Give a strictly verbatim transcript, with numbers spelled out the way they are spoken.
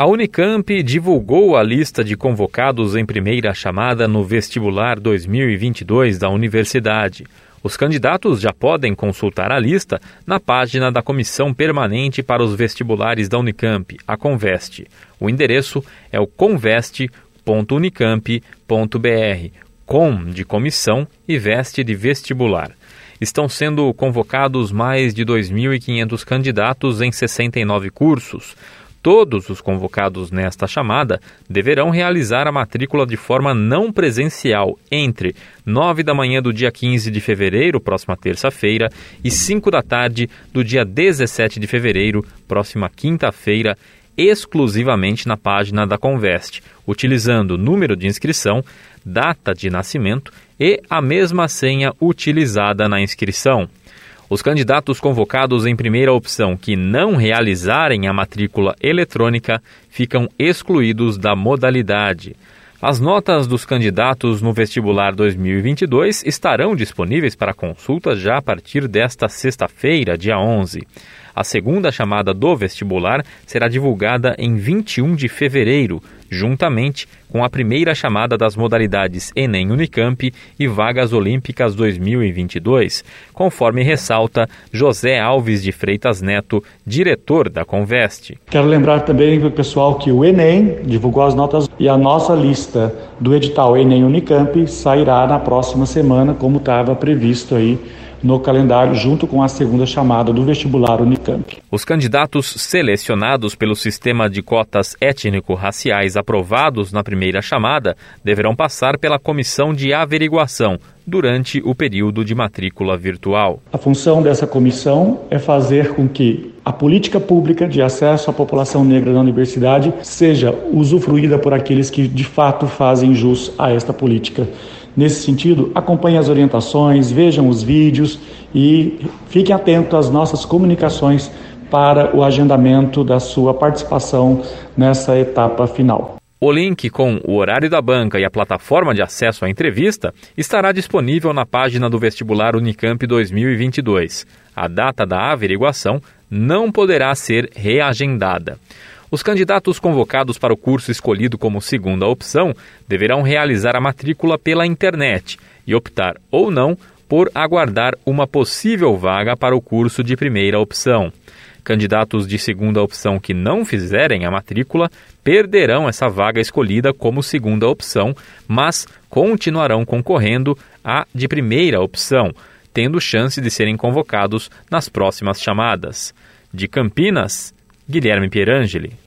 A Unicamp divulgou a lista de convocados em primeira chamada no vestibular dois mil e vinte e dois da universidade. Os candidatos já podem consultar a lista na página da Comissão Permanente para os Vestibulares da Unicamp, a Conveste. O endereço é o conveste ponto unicamp ponto br, com de comissão e veste de vestibular. Estão sendo convocados mais de dois mil e quinhentos candidatos em sessenta e nove cursos. Todos os convocados nesta chamada deverão realizar a matrícula de forma não presencial entre nove da manhã do dia quinze de fevereiro, próxima terça-feira, e cinco da tarde do dia dezessete de fevereiro, próxima quinta-feira, exclusivamente na página da Conveste, utilizando o número de inscrição, data de nascimento e a mesma senha utilizada na inscrição. Os candidatos convocados em primeira opção que não realizarem a matrícula eletrônica ficam excluídos da modalidade. As notas dos candidatos no vestibular dois mil e vinte e dois estarão disponíveis para consulta já a partir desta sexta-feira, dia onze. A segunda chamada do vestibular será divulgada em vinte e um de fevereiro, juntamente com a primeira chamada das modalidades Enem Unicamp e Vagas Olímpicas dois mil e vinte e dois, conforme ressalta José Alves de Freitas Neto, diretor da Conveste. Quero lembrar também para o pessoal que o Enem divulgou as notas e a nossa lista do edital Enem Unicamp sairá na próxima semana, como estava previsto aí no calendário, junto com a segunda chamada do vestibular Unicamp. Os candidatos selecionados pelo sistema de cotas étnico-raciais aprovados na primeira chamada deverão passar pela comissão de averiguação durante o período de matrícula virtual. A função dessa comissão é fazer com que a política pública de acesso à população negra na universidade seja usufruída por aqueles que de fato fazem jus a esta política. Nesse sentido, acompanhem as orientações, vejam os vídeos e fiquem atentos às nossas comunicações para o agendamento da sua participação nessa etapa final. O link com o horário da banca e a plataforma de acesso à entrevista estará disponível na página do vestibular Unicamp dois mil e vinte e dois. A data da averiguação não poderá ser reagendada. Os candidatos convocados para o curso escolhido como segunda opção deverão realizar a matrícula pela internet e optar ou não por aguardar uma possível vaga para o curso de primeira opção. Candidatos de segunda opção que não fizerem a matrícula perderão essa vaga escolhida como segunda opção, mas continuarão concorrendo à de primeira opção, tendo chance de serem convocados nas próximas chamadas. De Campinas, Guilherme Pierangeli.